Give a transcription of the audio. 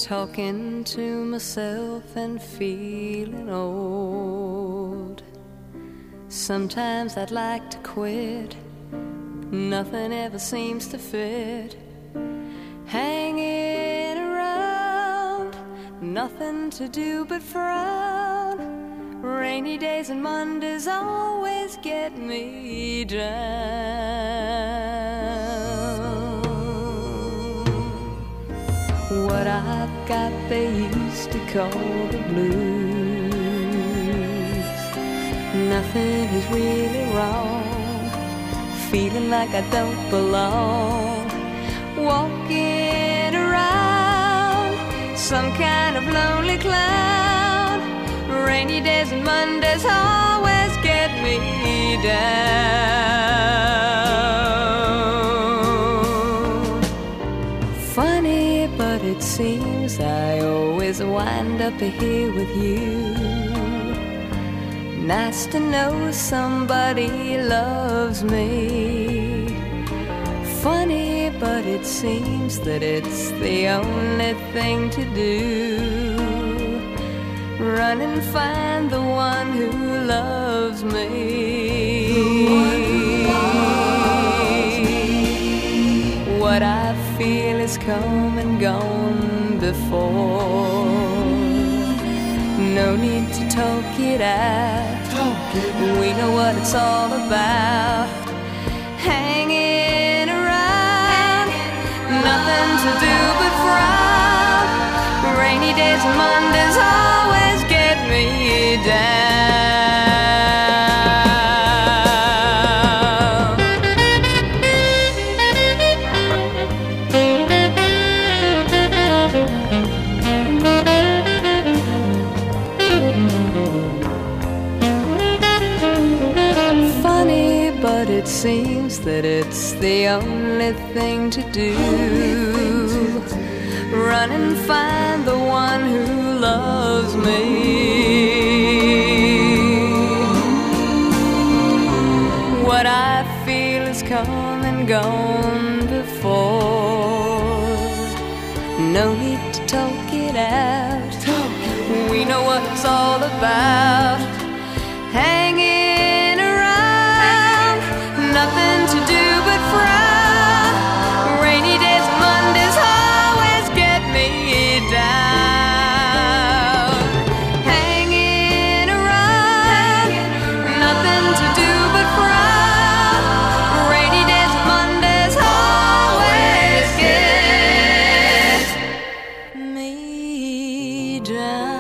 talking to myself and feeling old. Sometimes I'd like to quit, nothing ever seems to fit. Hanging around, nothing to do but frown. Rainy days and Mondays always get me down. What I've got they used to call the blues. Nothing is really wrong, feeling like I don't belong. Walking around, some kind of lonely cloud. Rainy days and Mondays always get me down. Funny, but it seems I always wind up here with you. Nice to know somebody loves me. Funny, but it seems that it's the only thing to do. Run and find the one who loves me. What I feel is come and gone before. No need to talk it out. We know what it's all about. Hanging around, nothing to do but frown. Rainy days and Mondays always get me down. Funny, but it seems that it's the only thing to do. Run and find the one who loves me. What I feel is come and gone before. No need to talk it out. We know what it's all about. Hanging around, nothing to do but frown. Rainy days and Mondays always get me down. Hanging around, nothing to do but frown. Rainy days and Mondays always get me down.